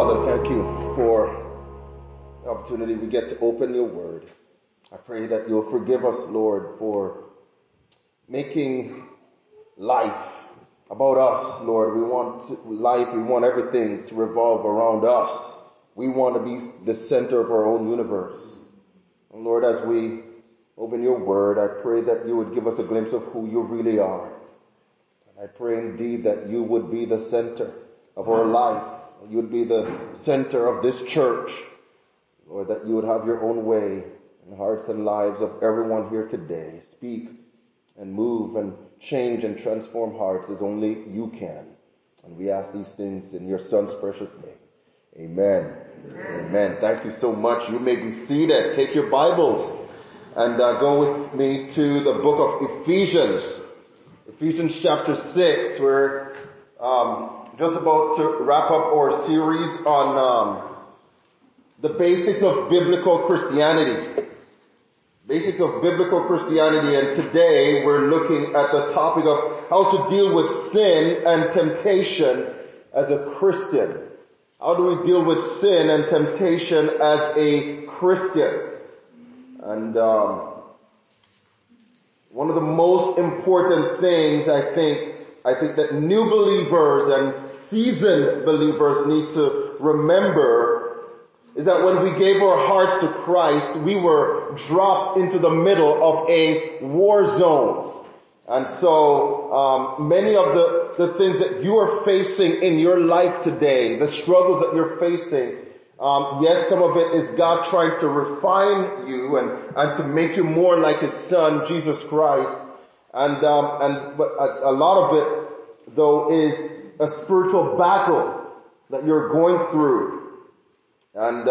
Father, thank you for the opportunity we get to open your word. I pray that you'll forgive us, Lord, for making life about us, Lord. We want life, we want everything to revolve around us. We want to be the center of our own universe. And Lord, as we open your word, I pray that you would give us a glimpse of who you really are. And I pray indeed that you would be the center of our life. You would be the center of this church. Lord, that you would have your own way in the hearts and lives of everyone here today. Speak and move and change and transform hearts as only you can. And we ask these things in your Son's precious name. Amen. Amen. Thank you so much. You may be seated. Take your Bibles and go with me to the book of Ephesians. Ephesians chapter 6. We're just about to wrap up our series on the basics of biblical Christianity. Basics of biblical Christianity, and today we're looking at the topic of how to deal with sin and temptation as a Christian. How do we deal with sin and temptation as a Christian? And one of the most important things I think that new believers and seasoned believers need to remember is that when we gave our hearts to Christ, we were dropped into the middle of a war zone. And so many of the things that you are facing in your life today, the struggles that you're facing, yes, some of it is God trying to refine you and to make you more like his son, Jesus Christ. But a lot of it, though, is a spiritual battle that you're going through. And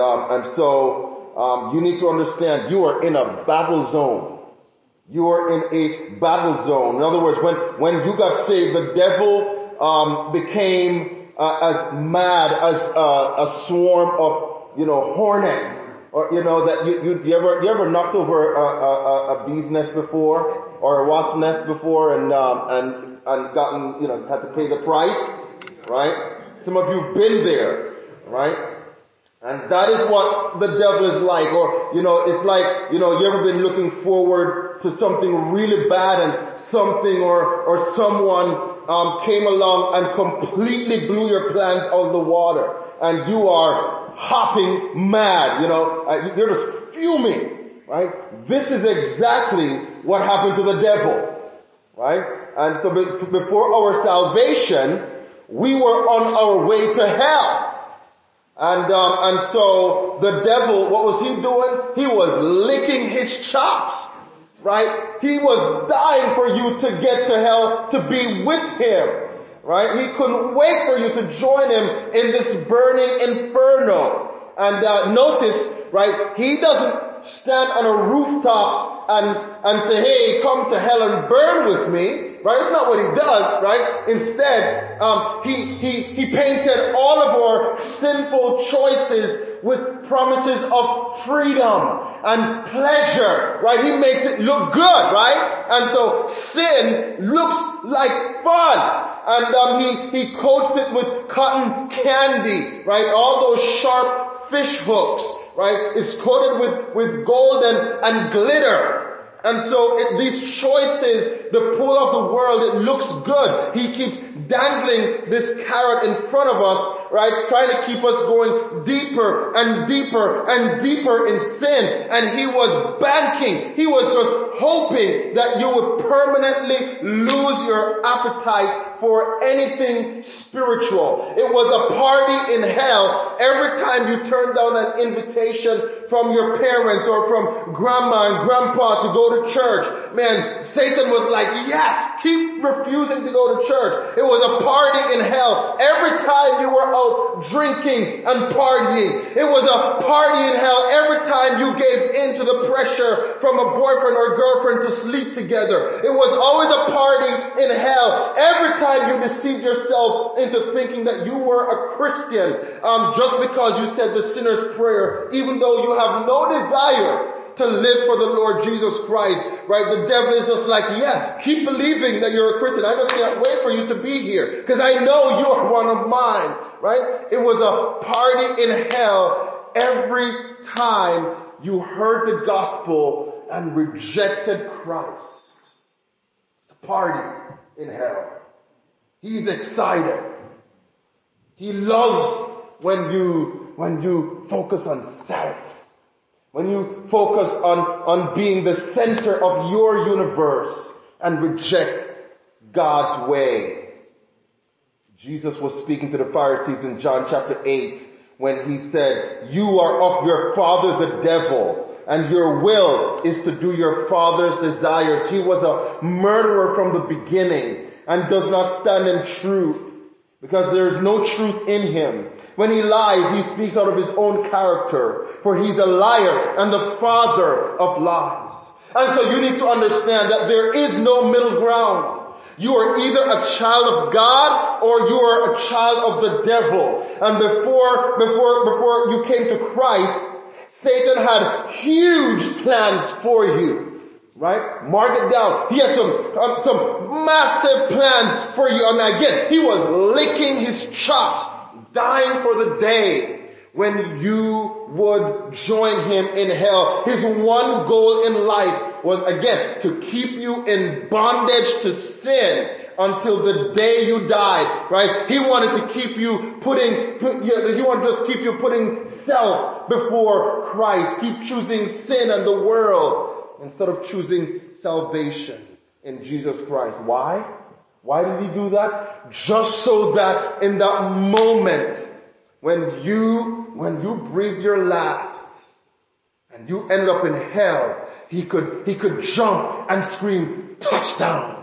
so you need to understand you are in a battle zone. You are in a battle zone. In other words, when you got saved, the devil became as mad as a swarm of, hornets. Or, that you ever knocked over a bee's nest before or a wasp nest before and gotten, had to pay the price, right? Some of you've been there, right? And that is what the devil is like. Or, it's like, you ever been looking forward to something really bad and something or someone came along and completely blew your plans out of the water and you are hopping mad, you're just fuming, right? This is exactly what happened to the devil, right? And so before our salvation, we were on our way to hell. And so the devil, what was he doing? He was licking his chops, right? He was dying for you to get to hell, to be with him, right? He couldn't wait for you to join him in this burning inferno. And notice, right, he doesn't stand on a rooftop and say, hey, come to hell and burn with me. Right? That's not what he does, right? Instead, he painted all of our sinful choices with promises of freedom and pleasure, right? He makes it look good, right? And so sin looks like fun. And he coats it with cotton candy, right? All those sharp fish hooks, right? It's coated with gold and glitter. And so these choices, the pull of the world, it looks good. He keeps dangling this carrot in front of us, right? Trying to keep us going deeper and deeper and deeper in sin. And he was banking. He was just hoping that you would permanently lose your appetite for anything spiritual. It was a party in hell every time you turned down an invitation from your parents or from grandma and grandpa to go to church. Man, Satan was like, yes, keep refusing to go to church. It was a party in hell every time you were out drinking and partying. It was a party in hell every time you gave in to the pressure from a boyfriend or girlfriend to sleep together. It was always a party in hell every time you deceived yourself into thinking that you were a Christian just because you said the sinner's prayer, even though you have no desire to live for the Lord Jesus Christ, right? The devil is just like, yeah, keep believing that you're a Christian. I just can't wait for you to be here because I know you are one of mine, right? It was a party in hell every time you heard the gospel and rejected Christ. It's a party in hell. He's excited. He loves when you focus on self. When you focus on being the center of your universe and reject God's way. Jesus was speaking to the Pharisees in John chapter 8 when he said, "You are of your father the devil, and your will is to do your father's desires." He was a murderer from the beginning and does not stand in truth because there is no truth in him. When he lies, he speaks out of his own character, for he's a liar and the father of lies. And so you need to understand that there is no middle ground. You are either a child of God or you are a child of the devil. And before you came to Christ, Satan had huge plans for you. Right? Mark it down. He had some massive plans for you. I mean, again, he was licking his chops, dying for the day when you would join him in hell. His one goal in life was, again, to keep you in bondage to sin until the day you died, right? He wanted to keep you he wanted to just keep you putting self before Christ. Keep choosing sin and the world instead of choosing salvation in Jesus Christ. Why? Why did he do that? Just so that in that moment when you breathe your last and you ended up in hell, he could jump and scream, "Touchdown."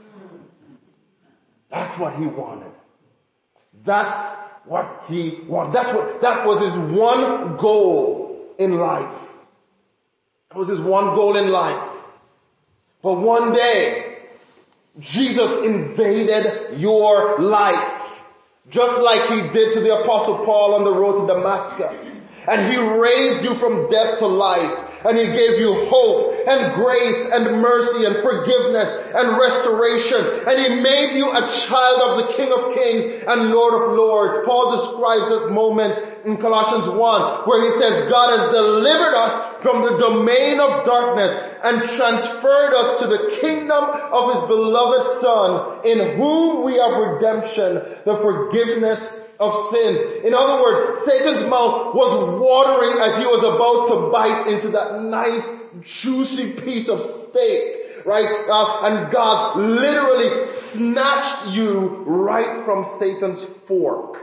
That's what he wanted. That's what he wanted. That was his one goal in life. That was his one goal in life. But one day, Jesus invaded your life, just like he did to the Apostle Paul on the road to Damascus. And he raised you from death to life. And he gave you hope and grace and mercy and forgiveness and restoration. And he made you a child of the King of Kings and Lord of Lords. Paul describes this moment in Colossians 1 where he says, "God has delivered us from the domain of darkness and transferred us to the kingdom of his beloved Son, in whom we have redemption, the forgiveness of sins." In other words, Satan's mouth was watering as he was about to bite into that nice, juicy piece of steak, right? And God literally snatched you right from Satan's fork.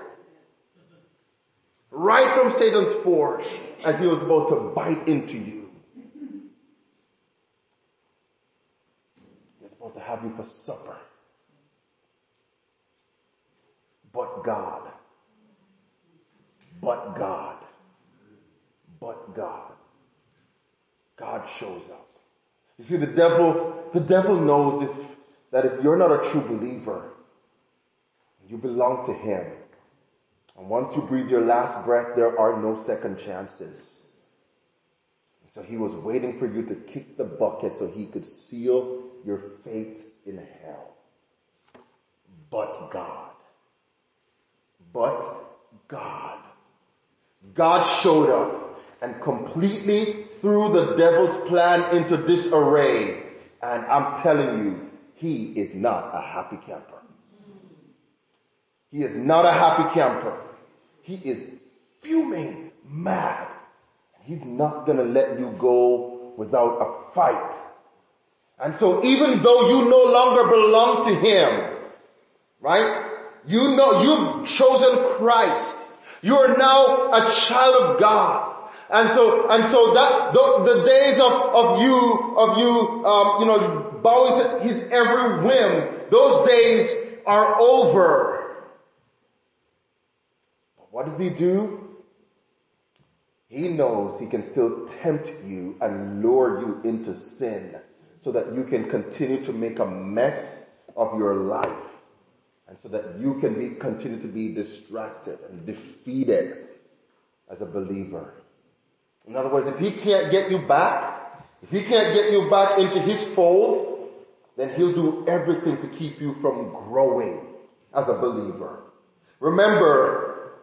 Right from Satan's fork as he was about to bite into you. He was about to have you for supper. But God. But God. But God. God shows up. You see, the devil knows that if you're not a true believer, you belong to him. And once you breathe your last breath, there are no second chances. So he was waiting for you to kick the bucket so he could seal your fate in hell. But God. But God. God showed up and completely threw the devil's plan into disarray. And I'm telling you, he is not a happy camper. He is not a happy camper. He is fuming mad. He's not going to let you go without a fight. And so even though you no longer belong to him, right? You know you've chosen Christ. You are now a child of God. And so that the days of you bowing to his every whim, those days are over. But what does he do? He knows he can still tempt you and lure you into sin so that you can continue to make a mess of your life and so that you can continue to be distracted and defeated as a believer. In other words, if he can't get you back, if he can't get you back into his fold, then he'll do everything to keep you from growing as a believer. Remember,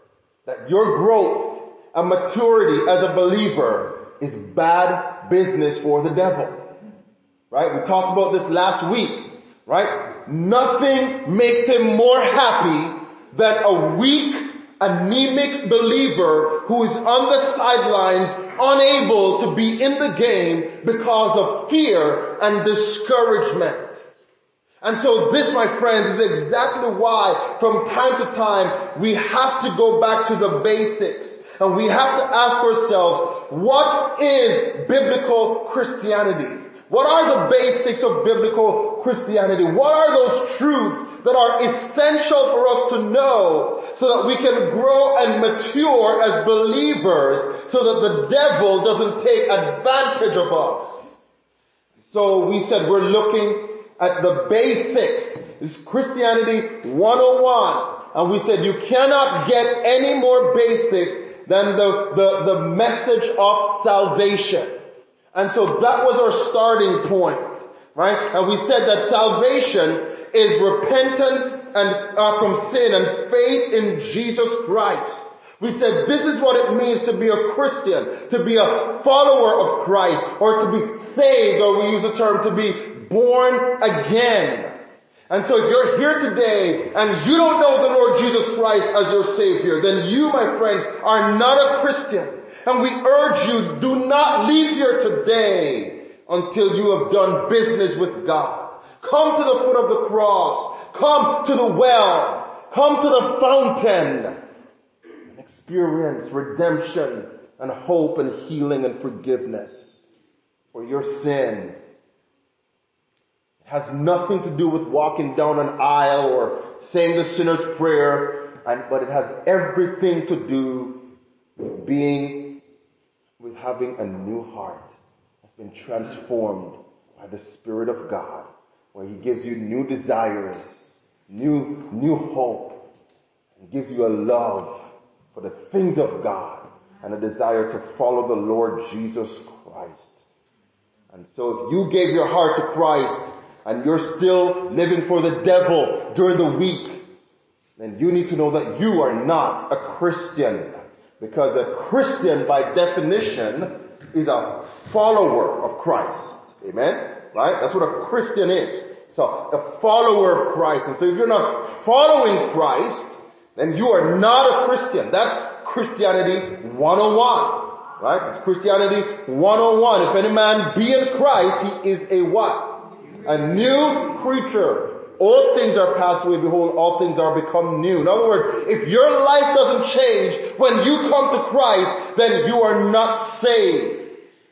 that your growth and maturity as a believer is bad business for the devil. Right? We talked about this last week. Right? Nothing makes him more happy than a weak, anemic believer who is on the sidelines, unable to be in the game because of fear and discouragement. And so this, my friends, is exactly why from time to time we have to go back to the basics. And we have to ask ourselves, what is biblical Christianity? What are the basics of biblical Christianity? What are those truths that are essential for us to know so that we can grow and mature as believers so that the devil doesn't take advantage of us? So we said we're looking at the basics. This is Christianity 101. And we said you cannot get any more basic than the message of salvation. And so that was our starting point, right? And we said that salvation is repentance and from sin and faith in Jesus Christ. We said this is what it means to be a Christian, to be a follower of Christ, or to be saved, or we use the term to be born again. And so if you're here today and you don't know the Lord Jesus Christ as your Savior, then you, my friends, are not a Christian. And we urge you, do not leave here today until you have done business with God. Come to the foot of the cross. Come to the well. Come to the fountain. And experience redemption and hope and healing and forgiveness for your sin. It has nothing to do with walking down an aisle or saying the sinner's prayer, but it has everything to do with having a new heart that's been transformed by the Spirit of God, where He gives you new desires, new hope, and gives you a love for the things of God and a desire to follow the Lord Jesus Christ. And so if you gave your heart to Christ and you're still living for the devil during the week, then you need to know that you are not a Christian. Because a Christian, by definition, is a follower of Christ. Amen? Right? That's what a Christian is. So, a follower of Christ. And so if you're not following Christ, then you are not a Christian. That's Christianity 101. Right? It's Christianity 101. If any man be in Christ, he is a what? A new creature. All things are passed away, behold, all things are become new. In other words, if your life doesn't change when you come to Christ, then you are not saved.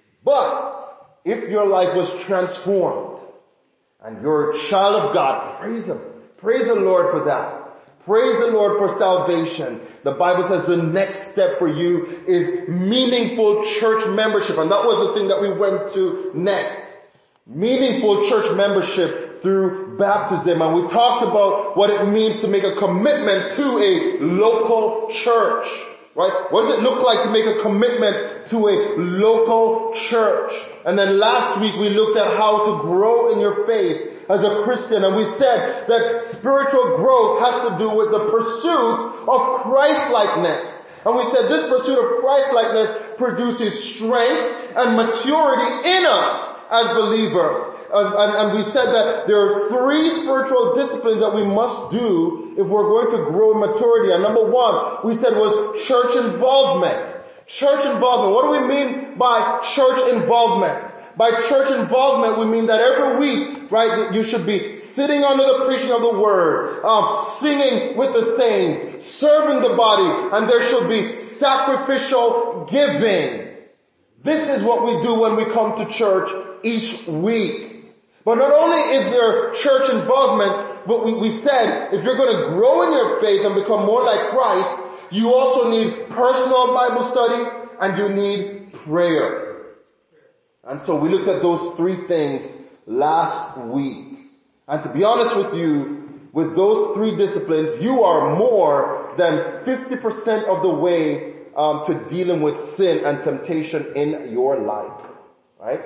But if your life was transformed and you're a child of God, praise Him. Praise the Lord for that. Praise the Lord for salvation. The Bible says the next step for you is meaningful church membership. And that was the thing that we went to next. Meaningful church membership through baptism. And we talked about what it means to make a commitment to a local church. Right? What does it look like to make a commitment to a local church? And then last week we looked at how to grow in your faith as a Christian. And we said that spiritual growth has to do with the pursuit of Christ-likeness. And we said this pursuit of Christ-likeness produces strength and maturity in us as believers. And we said that there are 3 spiritual disciplines that we must do if we're going to grow in maturity. And number 1, we said was church involvement. Church involvement. What do we mean by church involvement? By church involvement, we mean that every week, right, you should be sitting under the preaching of the word, singing with the saints, serving the body, and there should be sacrificial giving. This is what we do when we come to church each week. But not only is there church involvement, but we said if you're going to grow in your faith and become more like Christ, you also need personal Bible study and you need prayer. And so we looked at those 3 things last week. And to be honest with you, with those 3 disciplines, you are more than 50% of the way to dealing with sin and temptation in your life. Right?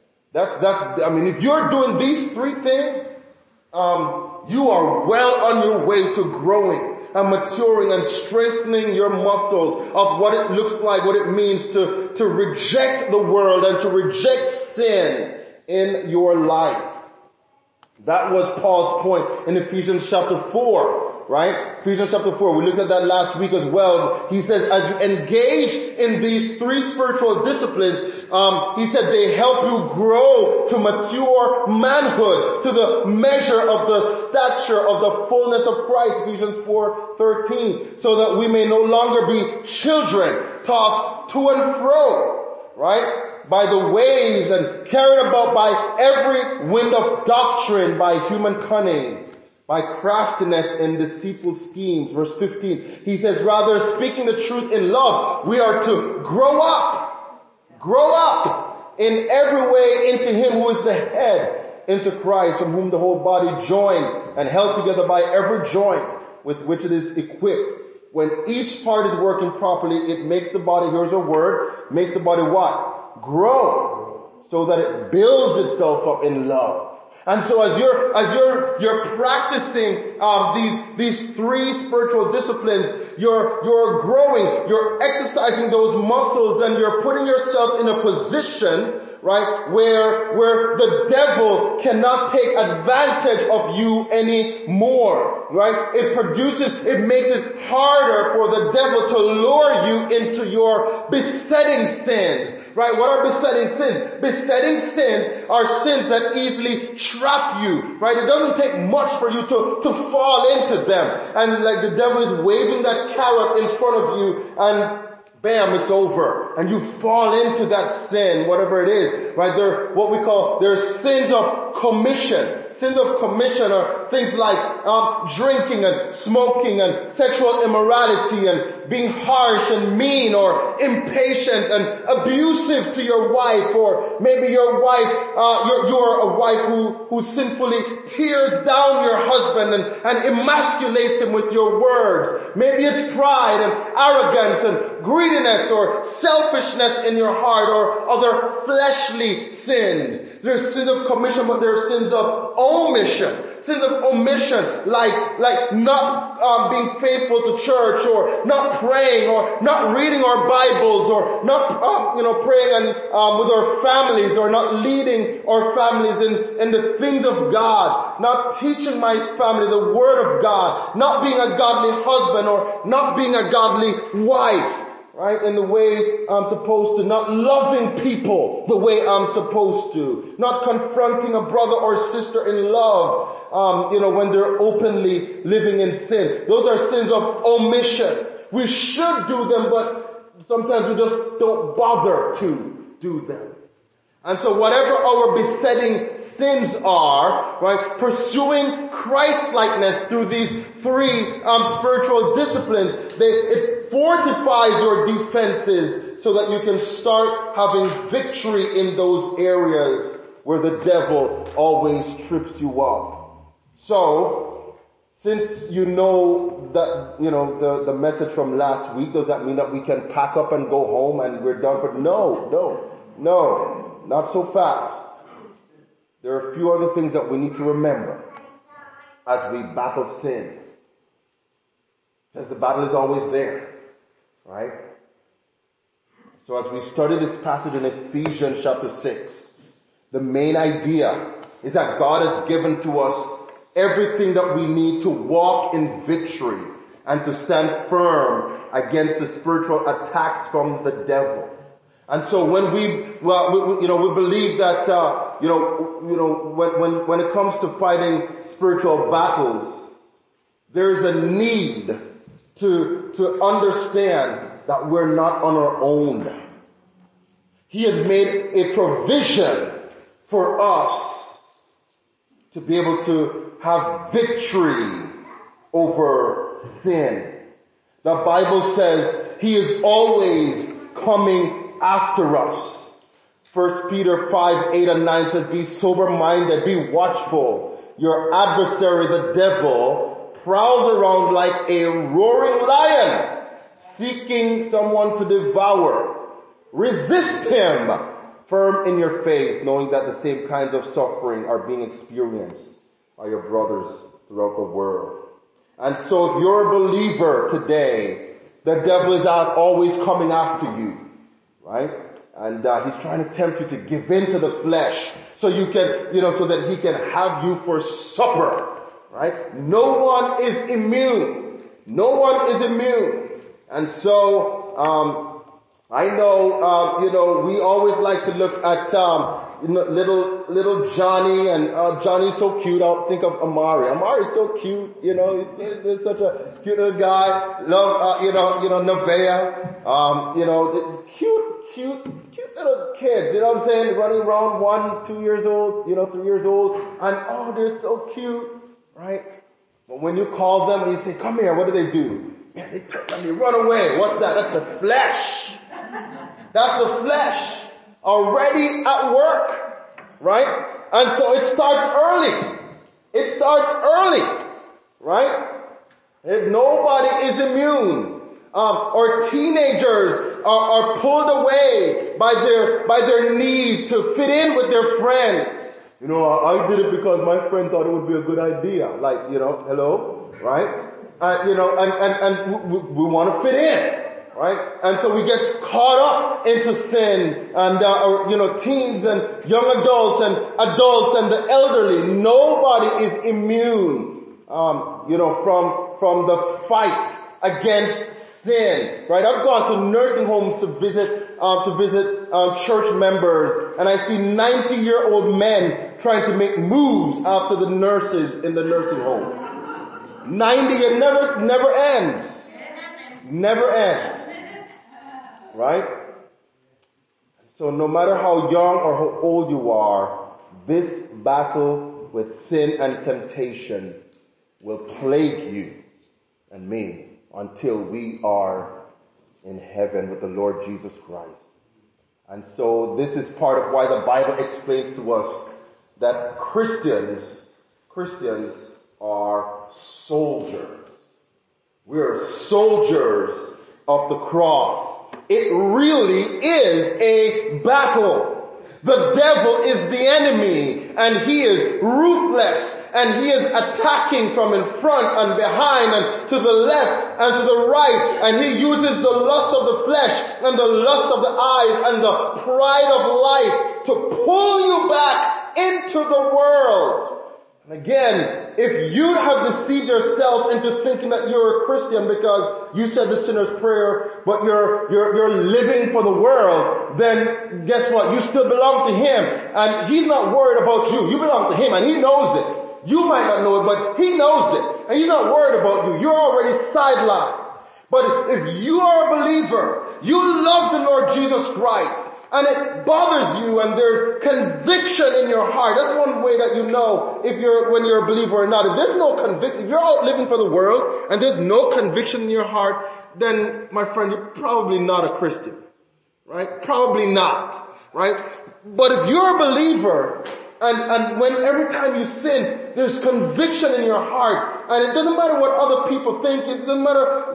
If you're doing these 3 things, you are well on your way to growing. and maturing and strengthening your muscles of what it looks like, what it means to reject the world and to reject sin in your life. That was Paul's point in Ephesians chapter 4, right? Ephesians chapter 4, we looked at that last week as well. He says, as you engage in these three spiritual disciplines, he said they help you grow to mature manhood, to the measure of the stature of the fullness of Christ, Ephesians 4:13, so that we may no longer be children tossed to and fro, right? By the waves and carried about by every wind of doctrine, by human cunning, by craftiness and deceitful schemes. Verse 15, he says, rather speaking the truth in love, we are to grow up in every way into him who is the head, into Christ, from whom the whole body joined and held together by every joint with which it is equipped. When each part is working properly, it makes the body, here's a word, makes the body what? Grow, so that it builds itself up in love. And so as you're practicing these three spiritual disciplines, you're growing, you're exercising those muscles, and you're putting yourself in a position, right, where the devil cannot take advantage of you anymore, right? It makes it harder for the devil to lure you into your besetting sins. Right? What are besetting sins? Besetting sins are sins that easily trap you. Right? It doesn't take much for you to fall into them. And like the devil is waving that carrot in front of you, and bam, it's over. And you fall into that sin, whatever it is. Right? There's sins of commission. Sins of commission are things like drinking and smoking and sexual immorality and being harsh and mean or impatient and abusive to your wife, or maybe your wife, you're a wife who sinfully tears down your husband and emasculates him with your words. Maybe it's pride and arrogance and greediness or selfishness in your heart, or other fleshly sins. There's sins of commission, but there are sins of omission. Sins of omission, like not being faithful to church, or not praying, or not reading our Bibles, or not praying with our families, or not leading our families in the things of God, not teaching my family the Word of God, not being a godly husband, or not being a godly wife. Right? In the way I'm supposed to, not loving people the way I'm supposed to, not confronting a brother or sister in love, when they're openly living in sin. Those are sins of omission. We should do them, but sometimes we just don't bother to do them. And so whatever our besetting sins are, right, pursuing Christ-likeness through these three spiritual disciplines, it fortifies your defenses so that you can start having victory in those areas where the devil always trips you up. So, since you know that, the message from last week, does that mean that we can pack up and go home and we're done? But no, not so fast. There are a few other things that we need to remember as we battle sin. Because the battle is always there, right? So as we study this passage in Ephesians chapter 6, the main idea is that God has given to us everything that we need to walk in victory and to stand firm against the spiritual attacks from the devil. And so when we believe that, when it comes to fighting spiritual battles, there's a need to understand that we're not on our own. He has made a provision for us to be able to have victory over sin. The Bible says He is always coming after us. 1 Peter 5:8-9 says, be sober-minded, be watchful. Your adversary, the devil, prowls around like a roaring lion, seeking someone to devour. Resist him, firm in your faith, knowing that the same kinds of suffering are being experienced by your brothers throughout the world. And so if you're a believer today, the devil is out always coming after you, right? And he's trying to tempt you to give in to the flesh so you can, so that he can have you for supper, right? No one is immune. No one is immune. And so, I know, we always like to look at, little Johnny, and Johnny's so cute. I'll think of Amari. Amari's so cute, he's such a cute little guy. Love, Nevaeh, cute little kids, what I'm saying? Running around 1, 2 years old, 3 years old, and they're so cute, right? But when you call them and you say, come here, what do? Man, they turn on you, run away. What's that? That's the flesh. That's the flesh. Already at work, right? And so it starts early. It starts early, right? If nobody is immune, or teenagers are pulled away by their need to fit in with their friends. I did it because my friend thought it would be a good idea. Like, hello, right? And we want to fit in. Right? And so we get caught up into sin, and, teens and young adults and the elderly. Nobody is immune, from the fight against sin, right? I've gone to nursing homes to visit church members, and I see 90-year-old men trying to make moves after the nurses in the nursing home. 90, it never ends. Never ends. Right? So no matter how young or how old you are, this battle with sin and temptation will plague you and me until we are in heaven with the Lord Jesus Christ. And so this is part of why the Bible explains to us that Christians are soldiers. We are soldiers of the cross. It really is a battle. The devil is the enemy, and he is ruthless, and he is attacking from in front and behind and to the left and to the right, and he uses the lust of the flesh and the lust of the eyes and the pride of life to pull you back into the world. And again, if you have deceived yourself into thinking that you're a Christian because you said the sinner's prayer, but you're living for the world, then guess what? You still belong to him, and he's not worried about you. You belong to him, and he knows it. You might not know it, but he knows it, and he's not worried about you. You're already sidelined. But if you are a believer, you love the Lord Jesus Christ, and it bothers you, and there's conviction in your heart. That's one way that you know when you're a believer or not. If there's no conviction, if you're out living for the world and there's no conviction in your heart, then my friend, you're probably not a Christian. Right? Probably not. Right? But if you're a believer, and when every time you sin, there's conviction in your heart, and it doesn't matter what other people think, it doesn't matter,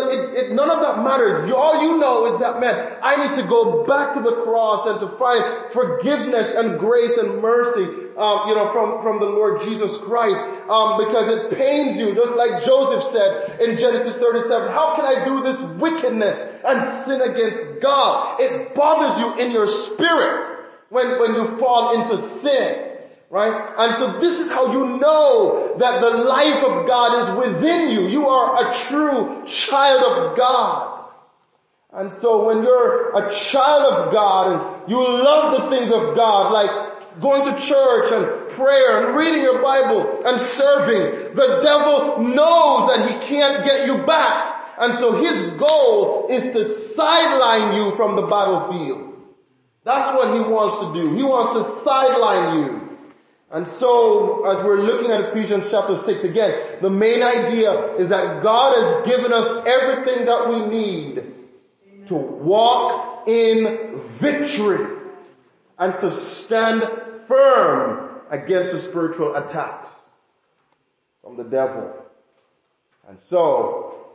none of that matters. All you know is that, man, I need to go back to the cross and to find forgiveness and grace and mercy, from the Lord Jesus Christ, because it pains you, just like Joseph said in Genesis 37, how can I do this wickedness and sin against God? It bothers you in your spirit when you fall into sin. Right? And so this is how you know that the life of God is within you. You are a true child of God. And so when you're a child of God and you love the things of God, like going to church and prayer and reading your Bible and serving, the devil knows that he can't get you back. And so his goal is to sideline you from the battlefield. That's what he wants to do. He wants to sideline you. And so, as we're looking at Ephesians chapter 6, again, the main idea is that God has given us everything that we need to walk in victory and to stand firm against the spiritual attacks from the devil. And so,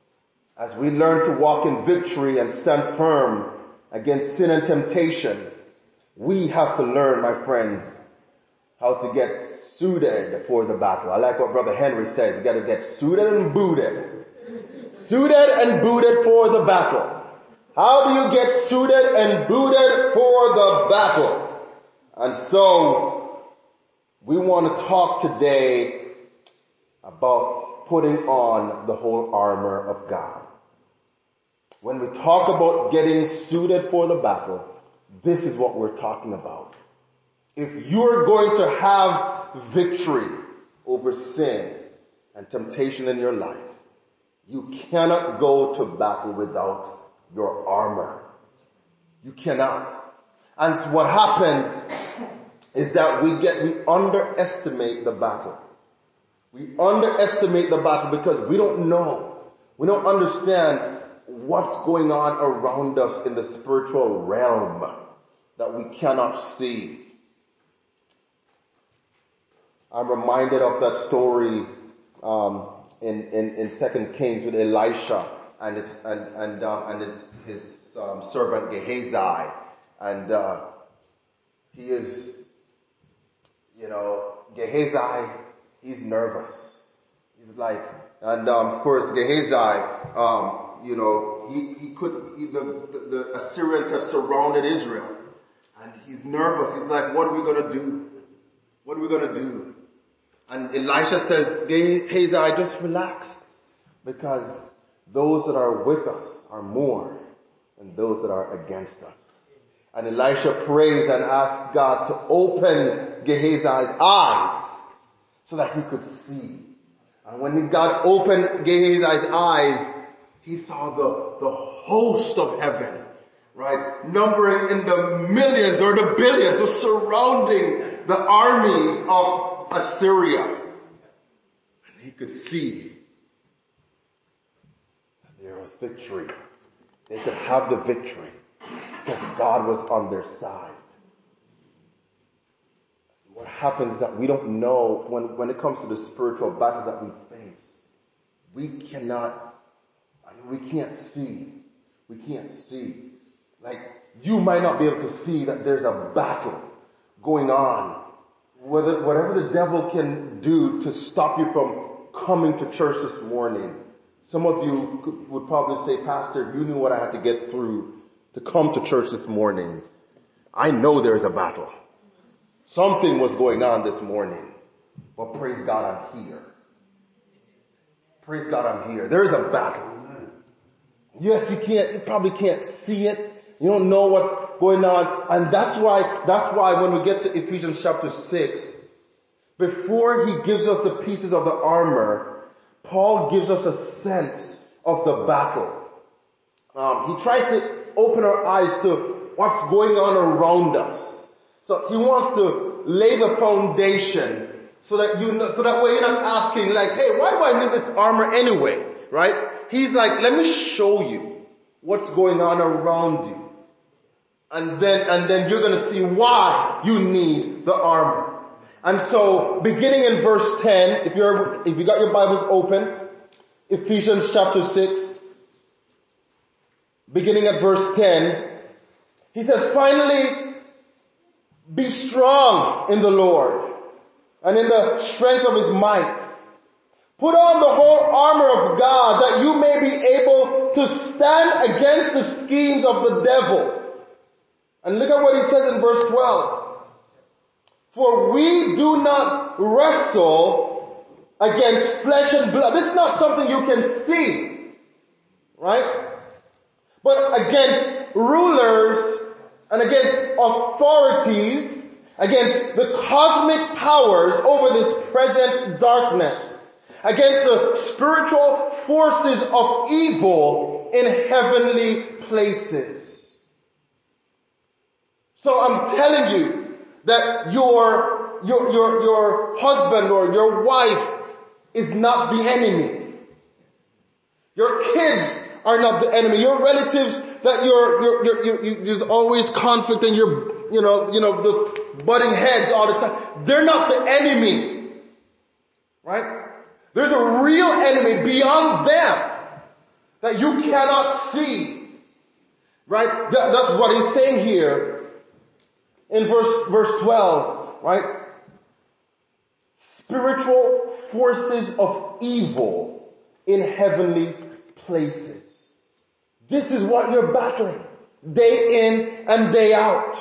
as we learn to walk in victory and stand firm against sin and temptation, we have to learn, my friends, how to get suited for the battle. I like what Brother Henry says. You got to get suited and booted. Suited and booted for the battle. How do you get suited and booted for the battle? And so, we want to talk today about putting on the whole armor of God. When we talk about getting suited for the battle, this is what we're talking about. If you're going to have victory over sin and temptation in your life, you cannot go to battle without your armor. You cannot. And what happens is that we underestimate the battle. We underestimate the battle because we don't know. We don't understand what's going on around us in the spiritual realm that we cannot see. I'm reminded of that story in 2 Kings with Elisha and his servant Gehazi, and he is, Gehazi, he's nervous. He's like, and of course Gehazi, the Assyrians have surrounded Israel, and he's nervous. He's like, what are we gonna do? What are we gonna do? And Elisha says, Gehazi, just relax, because those that are with us are more than those that are against us. And Elisha prays and asks God to open Gehazi's eyes so that he could see. And when God opened Gehazi's eyes, he saw the host of heaven, right? Numbering in the millions or the billions, so surrounding the armies of Assyria. And he could see that there was victory. They could have the victory because God was on their side. What happens is that we don't know when it comes to the spiritual battles that we face. We can't see. We can't see. Like, you might not be able to see that there's a battle going on. Whatever the devil can do to stop you from coming to church this morning. Some of you would probably say, Pastor, you knew what I had to get through to come to church this morning. I know there's a battle. Something was going on this morning. But praise God, I'm here. Praise God, I'm here. There is a battle. Yes, you probably can't see it. You don't know what's going on. And that's why when we get to Ephesians chapter 6, before he gives us the pieces of the armor, Paul gives us a sense of the battle. He tries to open our eyes to what's going on around us. So he wants to lay the foundation so that way you're not asking like, hey, why do I need this armor anyway? Right? He's like, let me show you what's going on around you. And then you're going to see why you need the armor. And so, beginning in verse 10, if you got your Bibles open, Ephesians chapter 6, beginning at verse 10, he says, finally, be strong in the Lord and in the strength of his might. Put on the whole armor of God that you may be able to stand against the schemes of the devil. And look at what he says in verse 12. For we do not wrestle against flesh and blood. This is not something you can see, right? But against rulers and against authorities, against the cosmic powers over this present darkness, against the spiritual forces of evil in heavenly places. So I'm telling you that your husband or your wife is not the enemy. Your kids are not the enemy. Your relatives that there's always conflict and you're just butting heads all the time. They're not the enemy. Right? There's a real enemy beyond them that you cannot see. Right? That's what he's saying here in verse 12, right? spiritual forces of evil in heavenly places. This is what you're battling day in and day out.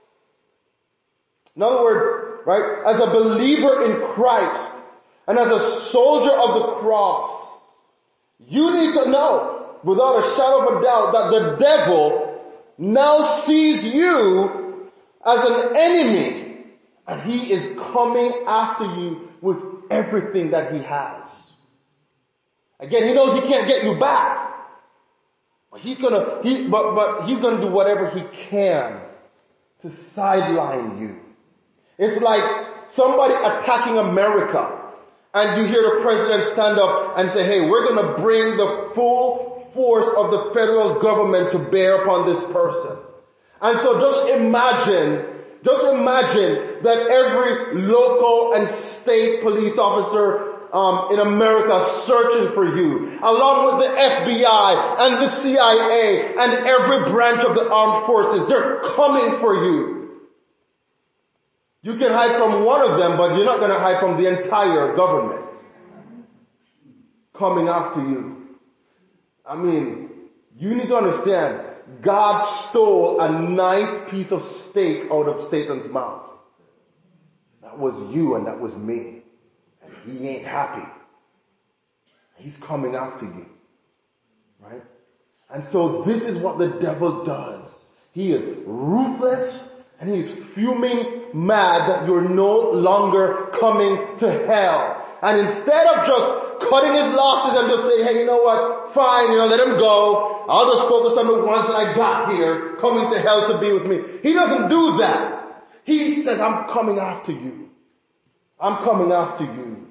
In other words, right, as a believer in Christ and as a soldier of the cross, you need to know without a shadow of a doubt that the devil now sees you as an enemy and he is coming after you with everything that he has. Again, he knows he can't get you back. But he's gonna do whatever he can to sideline you. It's like somebody attacking America and you hear the president stand up and say, hey, we're gonna bring the full force of the federal government to bear upon this person. And so just imagine that every local and state police officer in America searching for you, along with the FBI and the CIA and every branch of the armed forces. They're coming for you. You can hide from one of them, but you're not going to hide from the entire government coming after you. I mean, you need to understand, God stole a nice piece of steak out of Satan's mouth. That was you and that was me. And he ain't happy. He's coming after you. Right? And so this is what the devil does. He is ruthless and he's fuming mad that you're no longer coming to hell. And instead of just cutting his losses and just saying, hey, you know what? Fine, let him go. I'll just focus on the ones that I got here coming to hell to be with me. He doesn't do that. He says, I'm coming after you. I'm coming after you.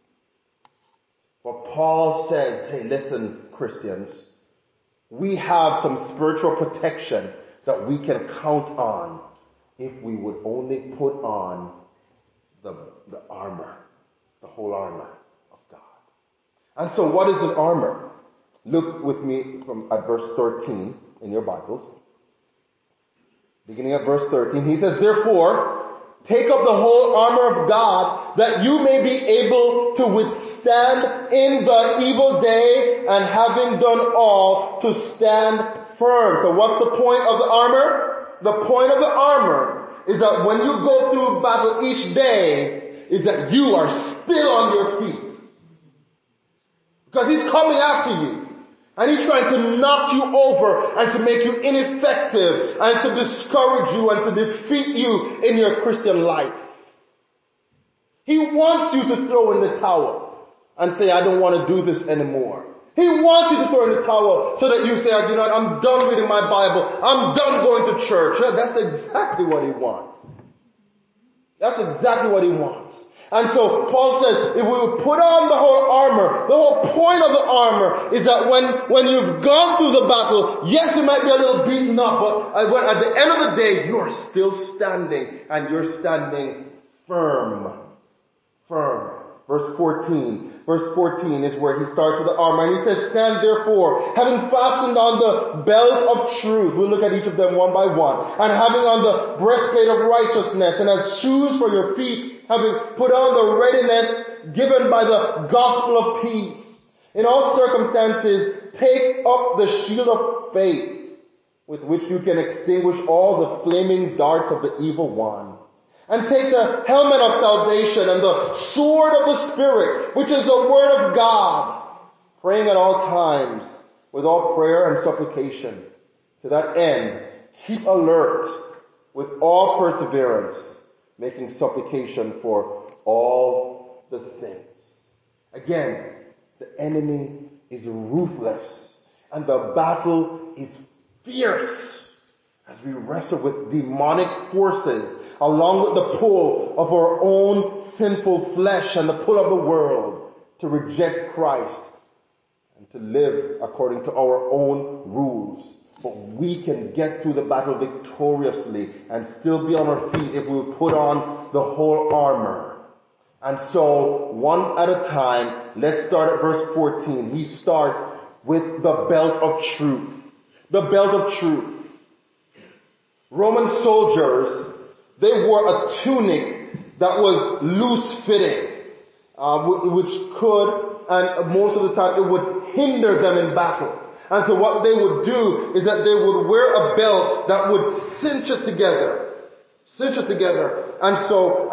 But Paul says, hey, listen, Christians, we have some spiritual protection that we can count on if we would only put on the armor, the whole armor of God. And so what is an armor? Look with me at verse 13 in your Bibles. Beginning at verse 13, he says, therefore, take up the whole armor of God that you may be able to withstand in the evil day and having done all to stand firm. So what's the point of the armor? The point of the armor is that when you go through battle each day is that you are still on your feet. Because he's coming after you. And he's trying to knock you over and to make you ineffective and to discourage you and to defeat you in your Christian life. He wants you to throw in the towel and say, I don't want to do this anymore. He wants you to throw in the towel so that you say, you know what, I'm done reading my Bible. I'm done going to church. That's exactly what he wants. That's exactly what he wants. And so Paul says, if we would put on the whole armor, the whole point of the armor is that when you've gone through the battle, yes, you might be a little beaten up, but at the end of the day, you are still standing, and you're standing firm. Firm. Verse 14. Verse 14 is where he starts with the armor, and he says, stand therefore, having fastened on the belt of truth. We'll look at each of them one by one. And having on the breastplate of righteousness, and as shoes for your feet, having put on the readiness given by the gospel of peace. In all circumstances, take up the shield of faith, with which you can extinguish all the flaming darts of the evil one. And take the helmet of salvation and the sword of the Spirit, which is the word of God, praying at all times with all prayer and supplication. To that end, keep alert with all perseverance, making supplication for all the saints. Again, the enemy is ruthless and the battle is fierce as we wrestle with demonic forces along with the pull of our own sinful flesh and the pull of the world to reject Christ and to live according to our own rules. But we can get through the battle victoriously and still be on our feet if we put on the whole armor. And so, one at a time, let's start at verse 14. He starts with the belt of truth. The belt of truth. Roman soldiers, they wore a tunic that was loose-fitting. which could, and most of the time it would hinder them in battle. And so what they would do is that they would wear a belt that would cinch it together. And so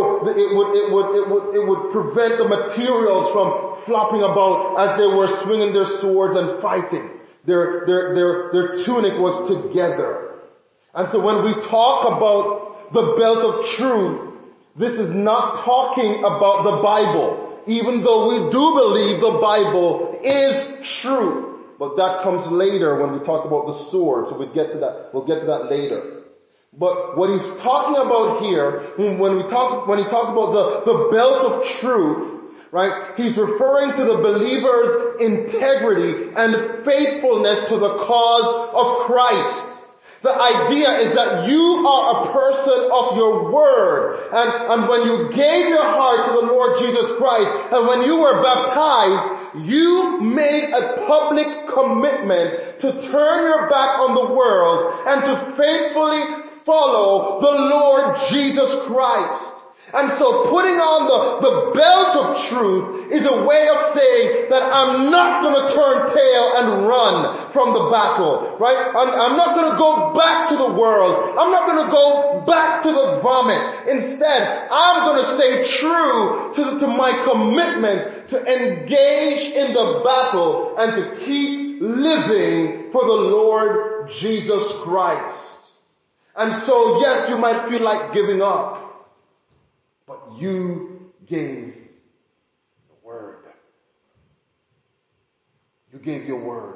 it would prevent the materials from flopping about as they were swinging their swords and fighting. Their tunic was together. And so when we talk about the belt of truth, this is not talking about the Bible, even though we do believe the Bible is truth. But that comes later when we talk about the sword, so we'll get to that later. But what he's talking about here, when he talks about the belt of truth, right, he's referring to the believer's integrity and faithfulness to the cause of Christ. The idea is that you are a person of your word. And when you gave your heart to the Lord Jesus Christ, and when you were baptized, you made a public commitment to turn your back on the world and to faithfully follow the Lord Jesus Christ. And so putting on the belt of truth is a way of saying that I'm not going to turn tail and run from the battle, right? I'm not going to go back to the world. I'm not going to go back to the vomit. Instead, I'm going to stay true to my commitment to engage in the battle and to keep living for the Lord Jesus Christ. And so, yes, you might feel like giving up. But you gave the word. You gave your word.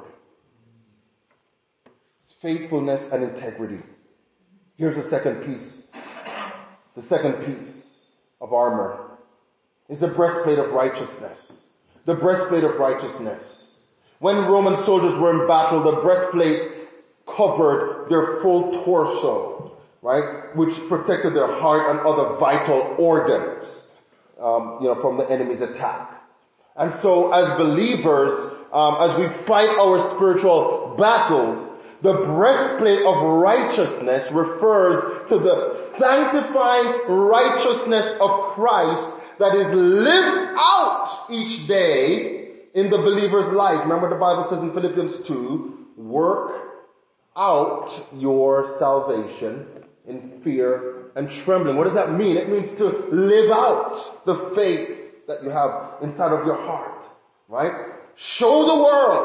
It's faithfulness and integrity. Here's the second piece. The second piece of armor is the breastplate of righteousness. The breastplate of righteousness. When Roman soldiers were in battle, the breastplate covered their full torso, right, which protected their heart and other vital organs, from the enemy's attack. And so as believers, as we fight our spiritual battles, the breastplate of righteousness refers to the sanctifying righteousness of Christ that is lived out each day in the believer's life. Remember the Bible says in Philippians 2, work out your salvation in fear and trembling. What does that mean? It means to live out the faith that you have inside of your heart, right? Show the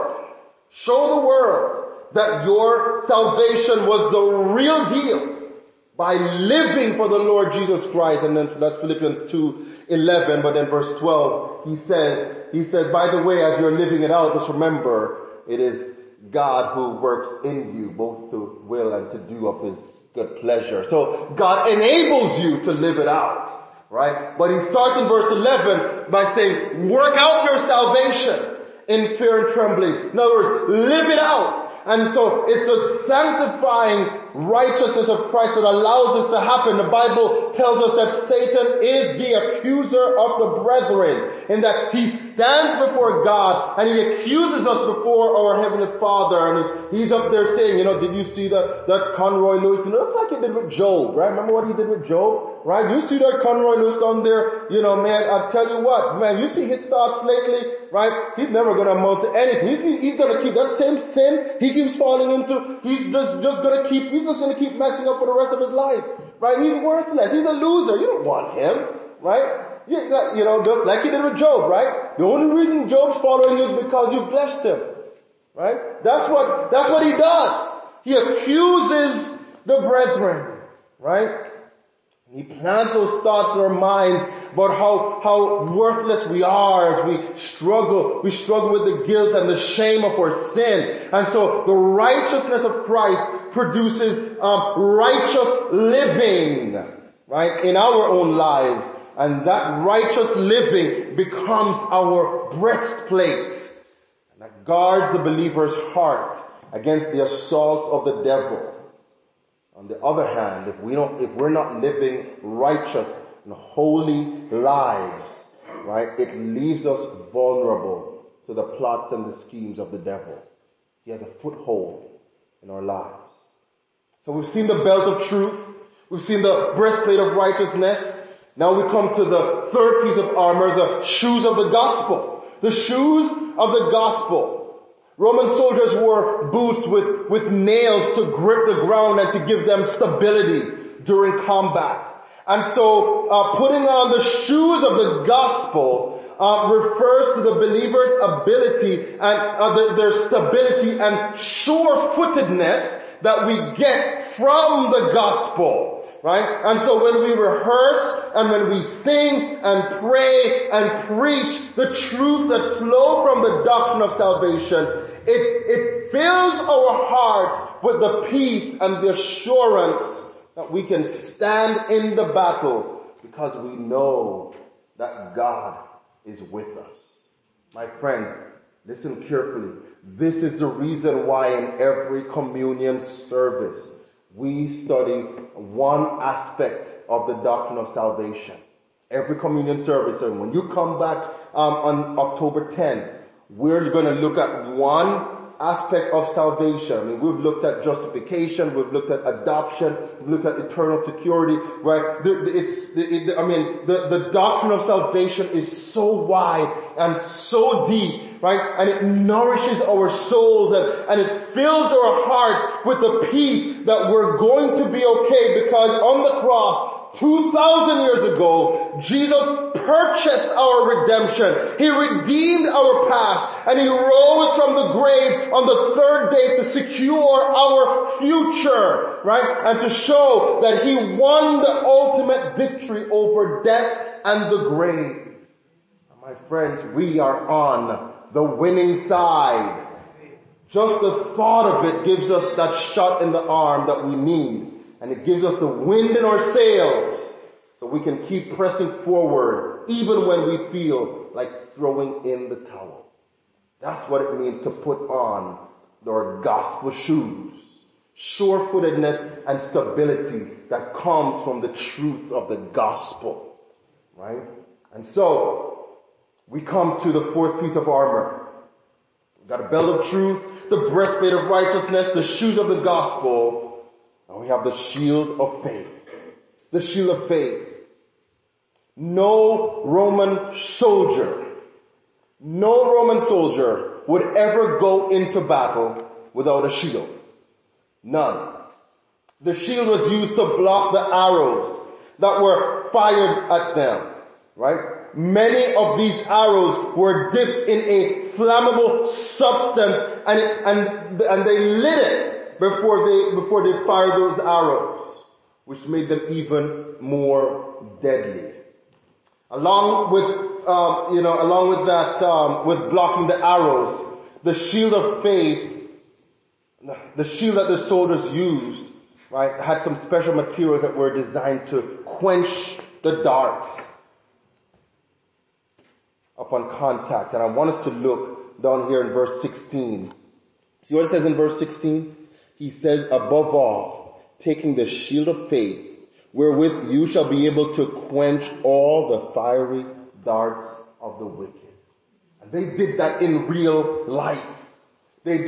world that your salvation was the real deal by living for the Lord Jesus Christ. And then that's Philippians 2:11, but then verse 12, he says, by the way, as you're living it out, just remember, it is God who works in you both to will and to do of his good pleasure. So God enables you to live it out, right? But he starts in verse 11 by saying, work out your salvation in fear and trembling. In other words, live it out. And so it's the sanctifying righteousness of Christ that allows this to happen. The Bible tells us that Satan is the accuser of the brethren, and that he stands before God and he accuses us before our Heavenly Father. And he's up there saying, did you see that Conroy Lewis? It's like he did with Job, right? Remember what he did with Job, right? You see that Conroy Lewis down there, man, I'll tell you what, man, you see his thoughts lately, right? He's never going to amount to anything. He's going to keep that same sin he keeps falling into. He's just going to keep messing up for the rest of his life, right? He's worthless. He's a loser. You don't want him, right? Just like he did with Job, right? The only reason Job's following you is because you blessed him, right? That's what he does. He accuses the brethren, right? He plants those thoughts in our minds about how worthless we are as we struggle with the guilt and the shame of our sin. And so the righteousness of Christ produces righteous living, right, in our own lives. And that righteous living becomes our breastplate that guards the believer's heart against the assaults of the devil. On the other hand, if we're not living righteous and holy lives, right, it leaves us vulnerable to the plots and the schemes of the devil. He has a foothold in our lives. So we've seen the belt of truth. We've seen the breastplate of righteousness. Now we come to the third piece of armor, the shoes of the gospel. The shoes of the gospel. Roman soldiers wore boots with nails to grip the ground and to give them stability during combat. And so, putting on the shoes of the gospel refers to the believer's ability and their stability and sure-footedness that we get from the gospel. Right? And so when we rehearse and when we sing and pray and preach the truths that flow from the doctrine of salvation, it fills our hearts with the peace and the assurance that we can stand in the battle because we know that God is with us. My friends, listen carefully. This is the reason why in every communion service we study one aspect of the doctrine of salvation. Every communion service, and when you come back on October 10, we're going to look at one aspect of salvation. I mean, we've looked at justification, we've looked at adoption, we've looked at eternal security, right? The doctrine of salvation is so wide and so deep, right? And it nourishes our souls and it fills our hearts with the peace that we're going to be okay because on the cross, 2,000 years ago, Jesus purchased our redemption. He redeemed our past and He rose from the grave on the third day to secure our future, right? And to show that He won the ultimate victory over death and the grave. My friends, we are on the winning side. Just the thought of it gives us that shot in the arm that we need. And it gives us the wind in our sails so we can keep pressing forward even when we feel like throwing in the towel. That's what it means to put on our gospel shoes. Sure-footedness and stability that comes from the truths of the gospel. Right? And so, we come to the fourth piece of armor. We've got a belt of truth, the breastplate of righteousness, the shoes of the gospel, and we have the shield of faith. The shield of faith. No Roman soldier would ever go into battle without a shield. None. The shield was used to block the arrows that were fired at them. Right? Many of these arrows were dipped in a flammable substance and they lit it before they fired those arrows, which made them even more deadly. Along with blocking the arrows, the shield of faith, the shield that the soldiers used, right, had some special materials that were designed to quench the darts upon contact. And I want us to look down here in verse 16. See what it says in verse 16? He says, above all, taking the shield of faith, wherewith you shall be able to quench all the fiery darts of the wicked. And they did that in real life. There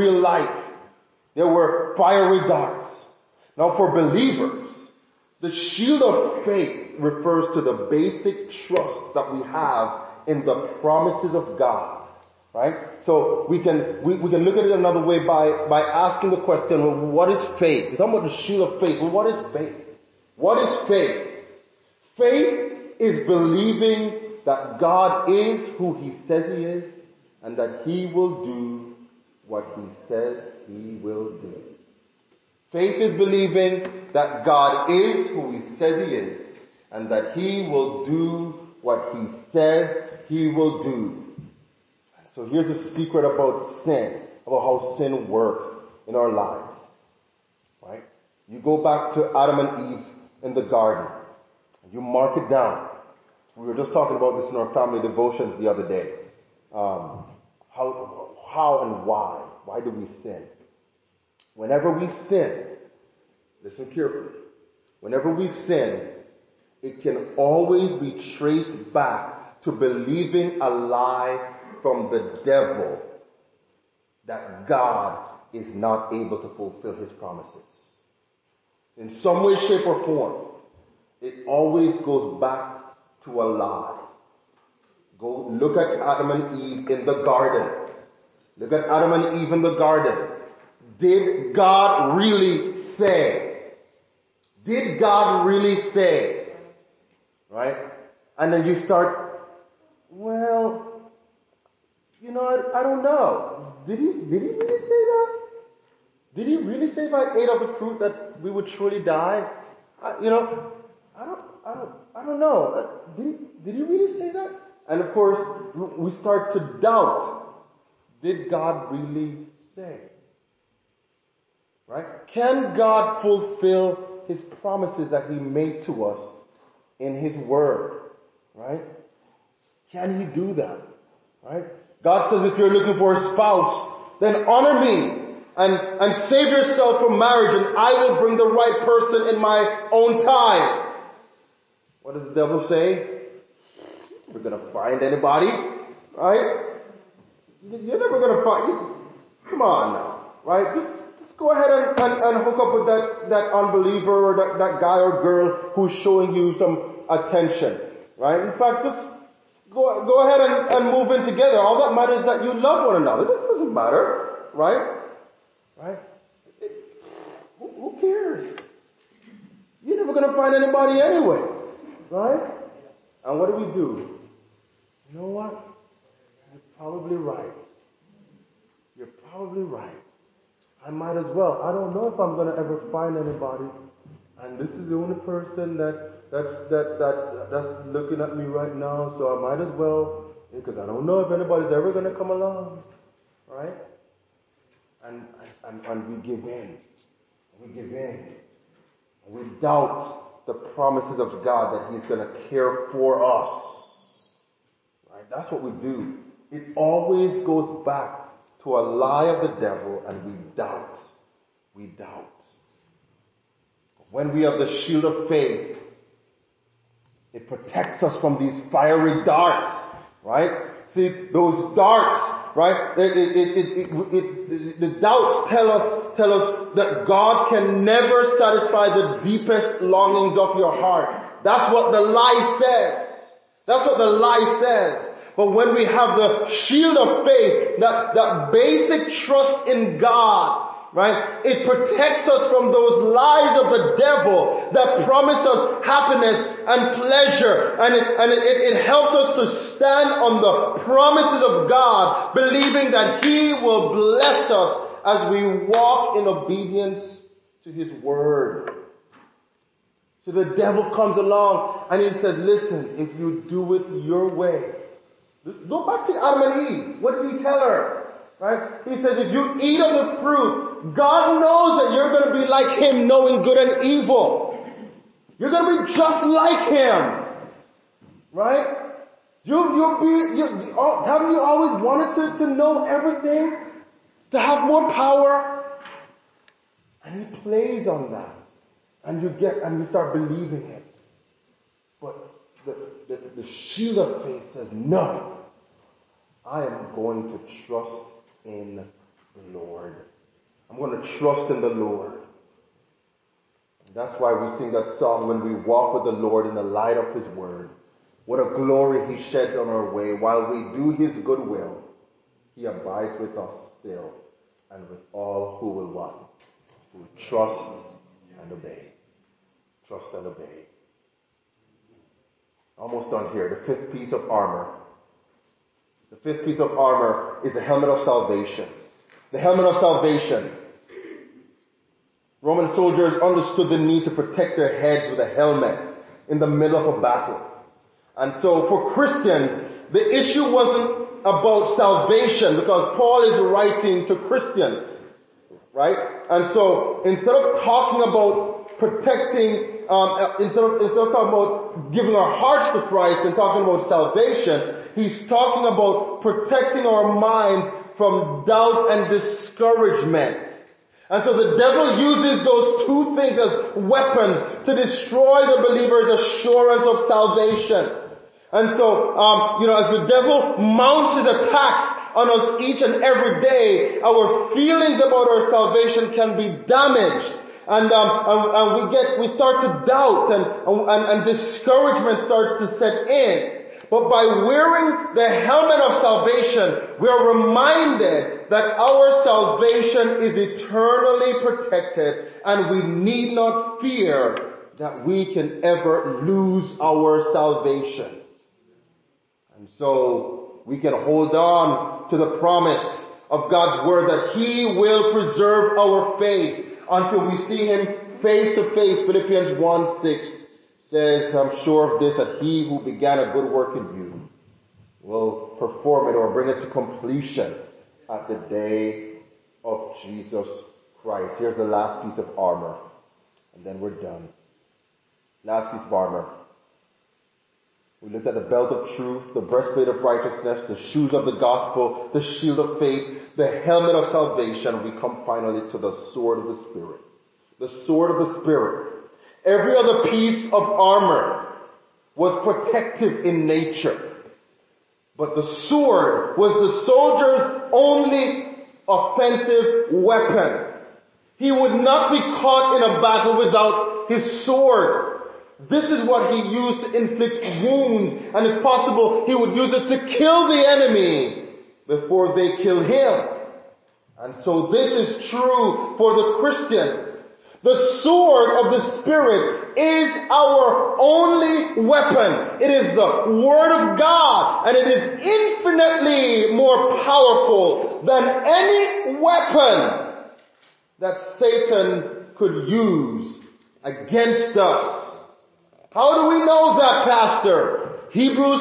were fiery darts. Now for believers, the shield of faith refers to the basic trust that we have in the promises of God. Right? So we can look at it another way by asking the question, well, what is faith? We're talking about the shield of faith. Well, what is faith? What is faith? Faith is believing that God is who He says He is and that He will do what He says He will do. Faith is believing that God is who He says He is and that He will do what He says He will do. So here's a secret about sin, about how sin works in our lives. Right? You go back to Adam and Eve in the garden. You mark it down. We were just talking about this in our family devotions the other day. How and why? Why do we sin? Whenever we sin, listen carefully. Whenever we sin, it can always be traced back to believing a lie from the devil that God is not able to fulfill His promises. In some way, shape, or form, it always goes back to a lie. Go look at Adam and Eve in the garden. Look at Adam and Eve in the garden. Did God really say? Did God really say? Right? And then you start, well, I don't know. Did he really say that? Did he really say if I ate of the fruit that we would surely die? I don't know. Did he really say that? And of course, we start to doubt. Did God really say? Right? Can God fulfill his promises that he made to us in his word? Right? Can he do that? Right? God says if you're looking for a spouse, then honor me and save yourself from marriage, and I will bring the right person in my own time. What does the devil say? We're going to find anybody, right? You're never going to find, come on now, right? Just go ahead and hook up with that unbeliever or that guy or girl who's showing you some attention, right? In fact, just go ahead and move in together. All that matters is that you love one another. It doesn't matter, right? Right? Who cares? You're never going to find anybody anyway, right? And what do? You know what? You're probably right. You're probably right. I might as well. I don't know if I'm going to ever find anybody. And this is the only person that's looking at me right now, so I might as well, because I don't know if anybody's ever going to come along. Right? And we give in. We give in. We doubt the promises of God that he's going to care for us. Right? That's what we do. It always goes back to a lie of the devil, and we doubt. We doubt. When we have the shield of faith, it protects us from these fiery darts, right? See, those darts, right? The doubts tell us that God can never satisfy the deepest longings of your heart. That's what the lie says. That's what the lie says. But when we have the shield of faith, that basic trust in God, right? It protects us from those lies of the devil that promise us happiness and pleasure. And it helps us to stand on the promises of God, believing that he will bless us as we walk in obedience to his word. So the devil comes along and he said, listen, if you do it your way. Go back to Adam and Eve. What did he tell her? Right? He said, if you eat of the fruit, God knows that you're going to be like him, knowing good and evil. You're going to be just like him. Right? Haven't you always wanted to know everything? To have more power? And he plays on that. And you start believing it. But the shield of faith says, no. I am going to trust in the Lord. I'm going to trust in the Lord. And that's why we sing that song, when we walk with the Lord in the light of his word. What a glory he sheds on our way. While we do his good will, he abides with us still, and with all who will what? Who trust and obey. Trust and obey. Almost done here. The fifth piece of armor. The fifth piece of armor is the helmet of salvation. The helmet of salvation. Roman soldiers understood the need to protect their heads with a helmet in the middle of a battle. And so for Christians, the issue wasn't about salvation, because Paul is writing to Christians, right? And so instead of talking about protecting, instead of talking about giving our hearts to Christ and talking about salvation, he's talking about protecting our minds from doubt and discouragement. And so the devil uses those two things as weapons to destroy the believer's assurance of salvation. And so, as the devil mounts his attacks on us each and every day, our feelings about our salvation can be damaged. And we start to doubt and discouragement starts to set in. But by wearing the helmet of salvation, we are reminded that our salvation is eternally protected and we need not fear that we can ever lose our salvation. And so we can hold on to the promise of God's word that He will preserve our faith until we see Him face to face. Philippians 1:6 says, I'm sure of this, that He who began a good work in you will perform it or bring it to completion at the day of Jesus Christ. Here's the last piece of armor, and then we're done. Last piece of armor. We looked at the belt of truth, the breastplate of righteousness, the shoes of the gospel, the shield of faith, the helmet of salvation. We come finally to the sword of the Spirit. The sword of the Spirit. Every other piece of armor was protective in nature. But the sword was the soldier's only offensive weapon. He would not be caught in a battle without his sword. This is what he used to inflict wounds, and if possible, he would use it to kill the enemy before they kill him. And so this is true for the Christian. The sword of the Spirit is our only weapon. It is the Word of God, and it is infinitely more powerful than any weapon that Satan could use against us. How do we know that, Pastor? Hebrews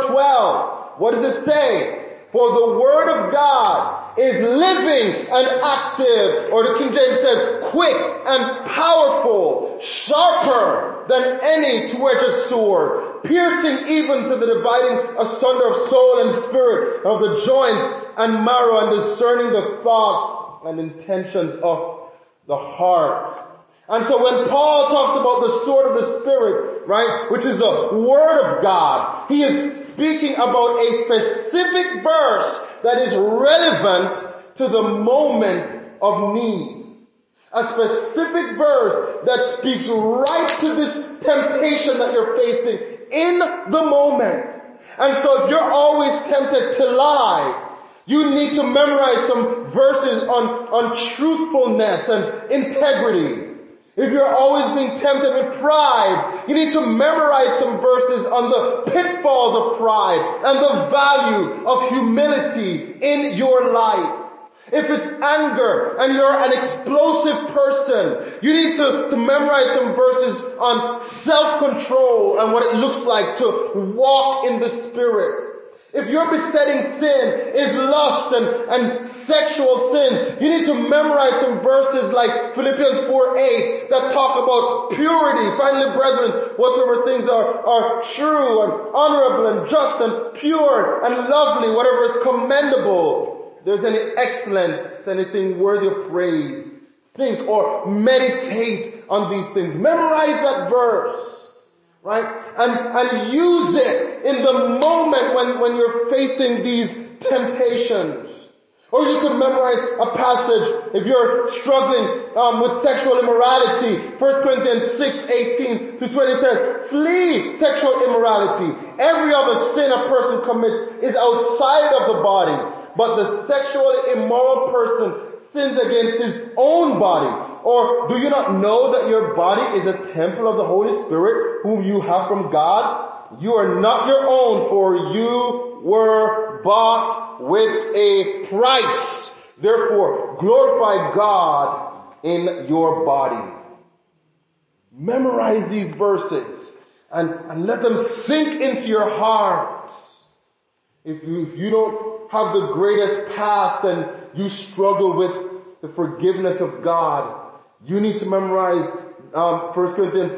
4:12. What does it say? For the Word of God is living and active, or the King James says quick and powerful, sharper than any two-edged sword, piercing even to the dividing asunder of soul and spirit, of the joints and marrow, and discerning the thoughts and intentions of the heart. And so when Paul talks about the sword of the Spirit, right, which is the Word of God, he is speaking about a specific verse that is relevant to the moment of need. A specific verse that speaks right to this temptation that you're facing in the moment. And so if you're always tempted to lie, you need to memorize some verses on truthfulness and integrity. If you're always being tempted with pride, you need to memorize some verses on the pitfalls of pride and the value of humility in your life. If it's anger and you're an explosive person, you need to memorize some verses on self-control and what it looks like to walk in the Spirit. If your besetting sin is lust and sexual sins, you need to memorize some verses like Philippians 4:8 that talk about purity. Finally, brethren, whatsoever things are true and honorable and just and pure and lovely, whatever is commendable, if there's any excellence, anything worthy of praise, think or meditate on these things. Memorize that verse. Right? And use it in the moment when you're facing these temptations. Or you can memorize a passage if you're struggling with sexual immorality. 1 Corinthians 6:18-20 says, flee sexual immorality. Every other sin a person commits is outside of the body, but the sexually immoral person sins against his own body. Or do you not know that your body is a temple of the Holy Spirit whom you have from God? You are not your own, for you were bought with a price. Therefore, glorify God in your body. Memorize these verses and let them sink into your heart. If you don't have the greatest past and you struggle with the forgiveness of God, you need to memorize 1 Corinthians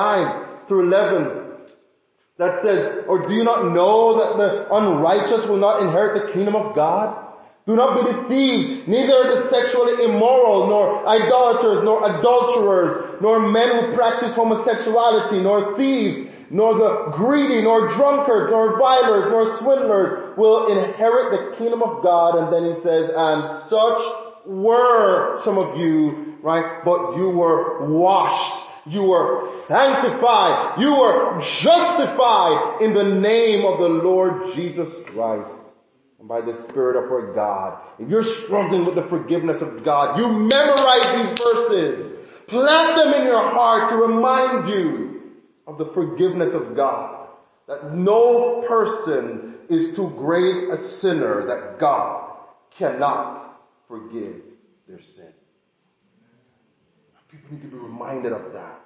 6:9-11 that says, or do you not know that the unrighteous will not inherit the kingdom of God? Do not be deceived, neither are the sexually immoral, nor idolaters, nor adulterers, nor men who practice homosexuality, nor thieves, nor the greedy, nor drunkards, nor revilers, nor swindlers will inherit the kingdom of God. And then he says, and such were, some of you, right, but you were washed. You were sanctified. You were justified in the name of the Lord Jesus Christ and by the Spirit of our God. If you're struggling with the forgiveness of God, you memorize these verses. Plant them in your heart to remind you of the forgiveness of God. That no person is too great a sinner that God cannot forgive their sin. People need to be reminded of that.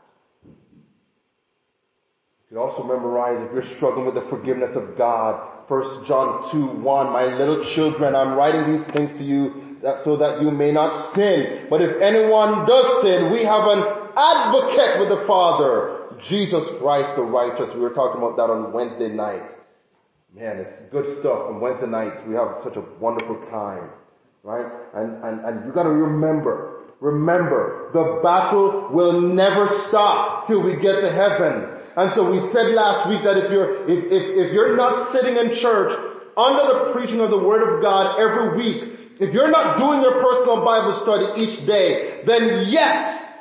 You can also memorize, if you're struggling with the forgiveness of God, 1 John 2:1, my little children, I'm writing these things to you so that you may not sin. But if anyone does sin, we have an advocate with the Father, Jesus Christ the righteous. We were talking about that on Wednesday night. Man, it's good stuff. On Wednesday nights, we have such a wonderful time, right? And you gotta remember, the battle will never stop till we get to heaven. And so we said last week that if you're not sitting in church under the preaching of the Word of God every week, if you're not doing your personal Bible study each day, then yes,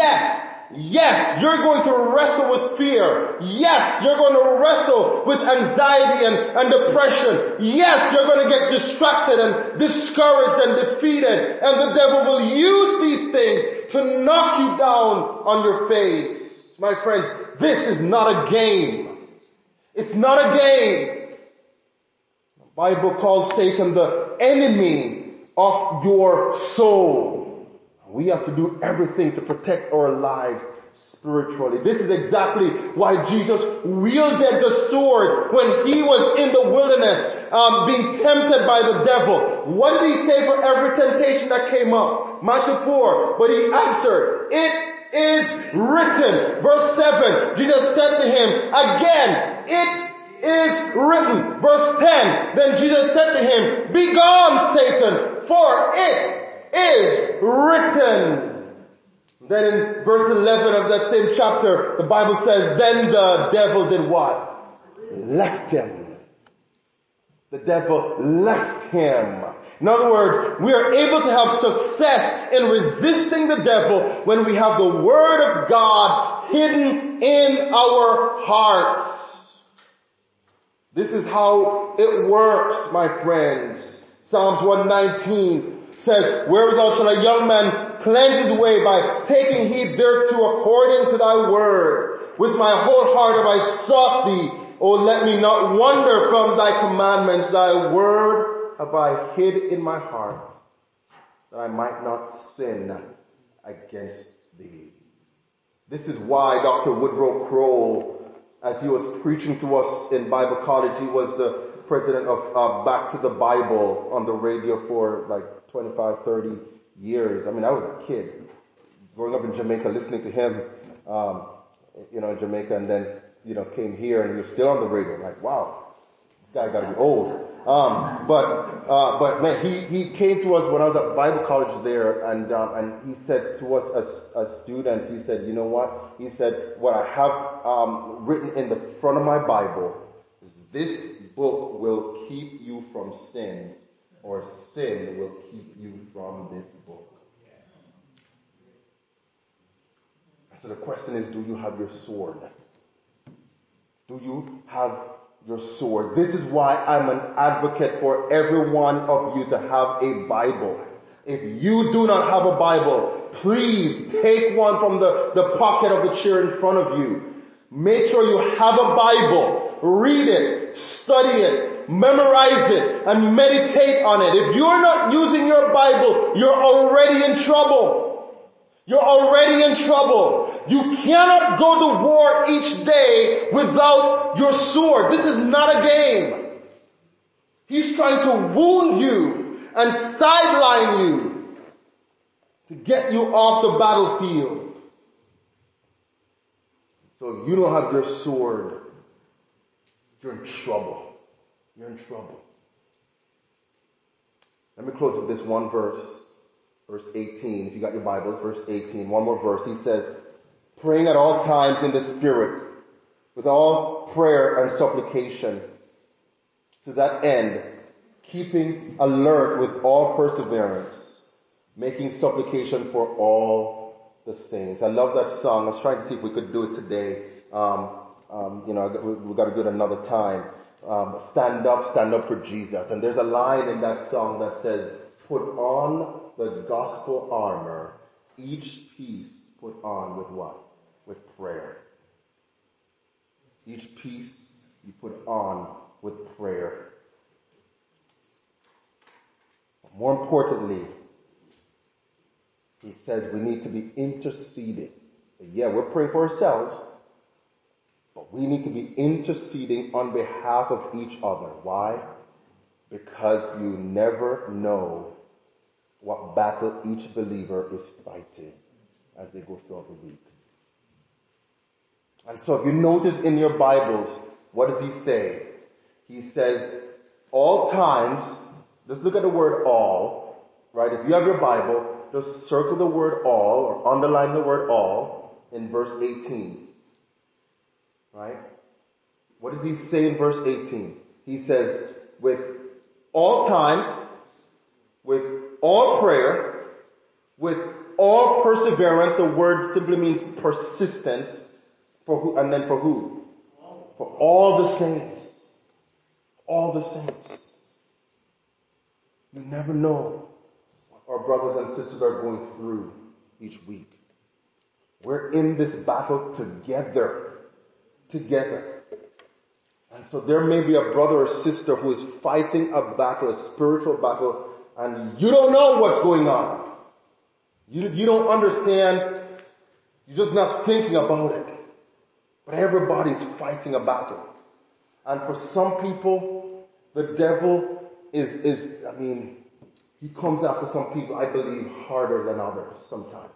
you're going to wrestle with fear. Yes, you're going to wrestle with anxiety and depression. Yes, you're going to get distracted and discouraged and defeated. And the devil will use these things to knock you down on your face. My friends, this is not a game. It's not a game. The Bible calls Satan the enemy of your soul. We have to do everything to protect our lives spiritually. This is exactly why Jesus wielded the sword when he was in the wilderness, being tempted by the devil. What did he say for every temptation that came up? Matthew 4. But he answered, it is written. Verse 7. Jesus said to him, again, it is written. Verse 10. Then Jesus said to him, begone, Satan, for it is written. Then in verse 11 of that same chapter, the Bible says, then the devil did what? Left him. The devil left him. In other words, we are able to have success in resisting the devil when we have the Word of God hidden in our hearts. This is how it works, my friends. Psalms 119 says, wherewithal shall a young man cleanse his way? By taking heed thereto according to thy word. With my whole heart have I sought thee. O let me not wander from thy commandments. Thy word have I hid in my heart, that I might not sin against thee. This is why Dr. Woodrow Kroll, as he was preaching to us in Bible college, he was the president of Back to the Bible on the radio for like 25, 30 years. I mean, I was a kid growing up in Jamaica, listening to him, in Jamaica, and then, came here and he was still on the radio. Like, wow, this guy got to be old. But man, he came to us when I was at Bible college there, and he said to us as students, he said, you know what? He said, what I have written in the front of my Bible is this book will keep you from sin, or sin will keep you from this book. So the question is, do you have your sword? Do you have your sword? This is why I'm an advocate for every one of you to have a Bible. If you do not have a Bible, please take one from the pocket of the chair in front of you. Make sure you have a Bible. Read it, study it, memorize it, and meditate on it. If you're not using your Bible, you're already in trouble. You're already in trouble. You cannot go to war each day without your sword. This is not a game. He's trying to wound you and sideline you to get you off the battlefield. So if you don't have your sword, you're in trouble. You're in trouble. Let me close with this one verse. Verse 18, if you got your Bibles, verse 18, one more verse. He says, praying at all times in the Spirit, with all prayer and supplication, to that end, keeping alert with all perseverance, making supplication for all the saints. I love that song. I was trying to see if we could do it today. We've got to do it another time. Stand up for Jesus. And there's a line in that song that says, put on the gospel armor, each piece put on with what? With prayer. Each piece you put on with prayer. But more importantly, he says we need to be interceding. So yeah, we're praying for ourselves, but we need to be interceding on behalf of each other. Why? Because you never know what battle each believer is fighting as they go throughout the week. And so if you notice in your Bibles, what does he say? He says, all times, let's look at the word all, right? If you have your Bible, just circle the word all or underline the word all in verse 18. Right? What does he say in verse 18? He says, with all times, with all prayer, with all perseverance. The word simply means persistence. For who? And then for who? For all the saints. All the saints. You never know what our brothers and sisters are going through each week. We're in this battle together. Together. And so there may be a brother or sister who is fighting a battle, a spiritual battle, and you don't know what's going on. You don't understand. You're just not thinking about it. But everybody's fighting a battle. And for some people, the devil he comes after some people, I believe, harder than others sometimes.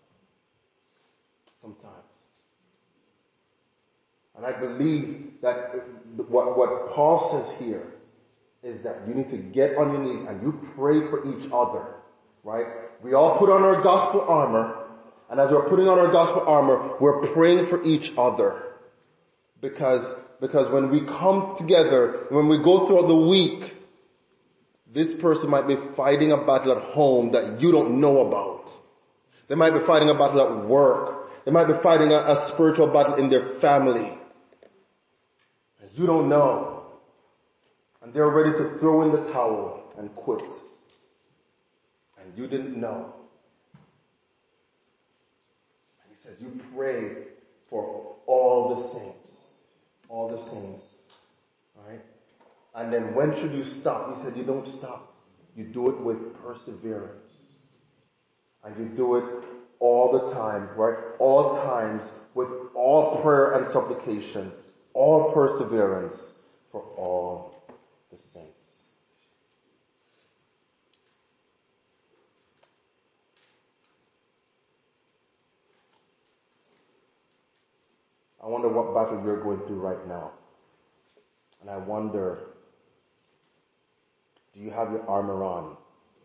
And I believe that what Paul says here is that you need to get on your knees and you pray for each other, right? We all put on our gospel armor, and as we're putting on our gospel armor, we're praying for each other. Because when we come together, when we go throughout the week, this person might be fighting a battle at home that you don't know about. They might be fighting a battle at work. They might be fighting a spiritual battle in their family. And you don't know. And they're ready to throw in the towel and quit. And you didn't know. And he says, you pray for all the saints. All the saints. Right? And then when should you stop? He said you don't stop. You do it with perseverance. And you do it all the time, right? All times, with all prayer and supplication, all perseverance for all the saints. I wonder what battle you're going through right now. And I wonder, do you have your armor on?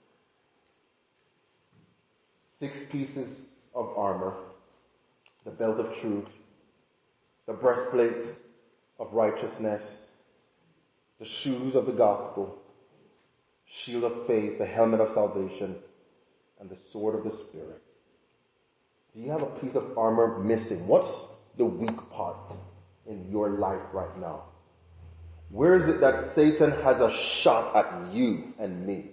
6 pieces of armor, the belt of truth, the breastplate of righteousness, the shoes of the gospel, shield of faith, the helmet of salvation, and the sword of the Spirit. Do you have a piece of armor missing? What's the weak part in your life right now? Where is it that Satan has a shot at you and me?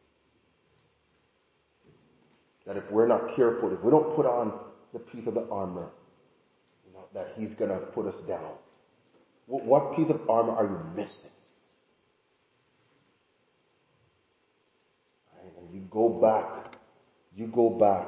That if we're not careful, if we don't put on the piece of the armor, that he's going to put us down. What piece of armor are you missing? And you go back. You go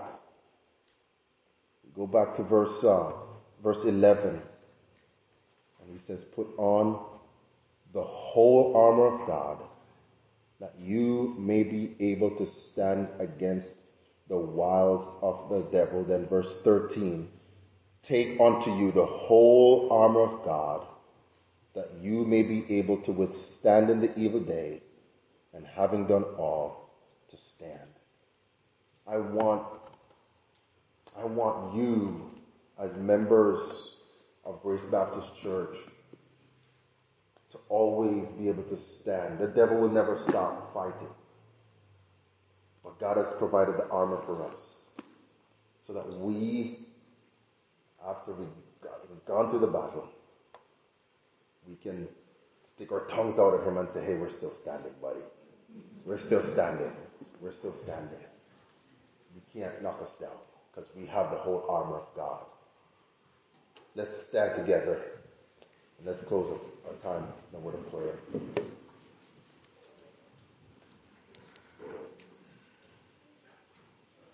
back to verse 11. And he says, put on the whole armor of God, that you may be able to stand against the wiles of the devil. Then verse 13, take unto you the whole armor of God, that you may be able to withstand in the evil day, and having done all, to stand. I want you as members of Grace Baptist Church to always be able to stand. The devil will never stop fighting. But But God has provided the armor for us so that we, after we've gone through the battle, we can stick our tongues out at him and say, hey, we're still standing, buddy. We're still standing. We're still standing. You can't knock us down because we have the whole armor of God. Let's stand together and let's close our time in a word of prayer.